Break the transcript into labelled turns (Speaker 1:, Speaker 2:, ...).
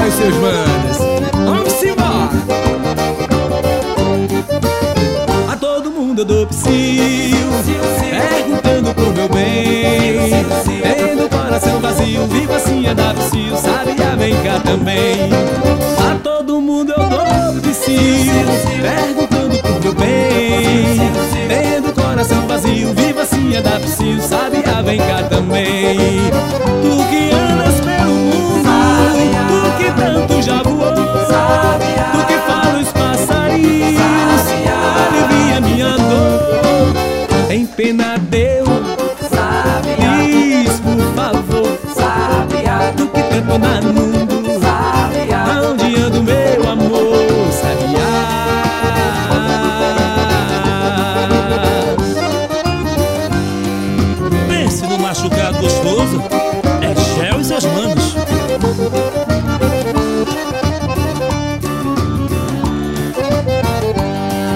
Speaker 1: Sabiá e seus manos. Vamos embora. A todo mundo eu dou psiu, perguntando por meu bem. Tendo o coração vazio, vivo assim a dar psiu. Sabiá, vem cá também. A todo mundo eu dou psiu, perguntando por meu bem. Tendo o coração vazio, vivo assim a dar psiu. Sabiá, vem cá também. Tu que andas pelo mundo, tu que tanto já voou, tu que fala os passarinhos, alivia minha dor. Tem pena Deus, diz por favor, tu que tanto anda no mundo, aonde anda o meu amor, Sabiá?
Speaker 2: Pense no machucado gostoso